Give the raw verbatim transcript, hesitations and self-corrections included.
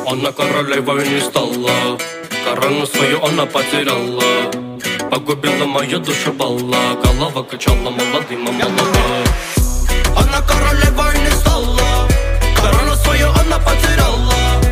Она королевой не стала, корону свою она потеряла. Погубила мою душу бала, голова качала молодым, а молода. Она королевой не стала, корону свою она потеряла.